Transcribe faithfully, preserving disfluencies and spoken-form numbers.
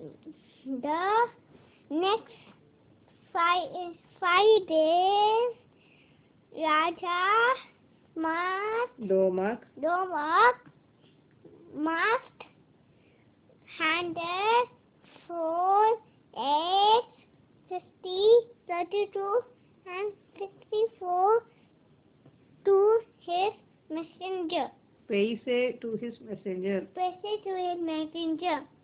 The next five, five days, Raja must, Domak, Domak must handle four, eight, fifty, thirty-two, and sixty-four to his messenger. Paise to his messenger. Paise to his messenger.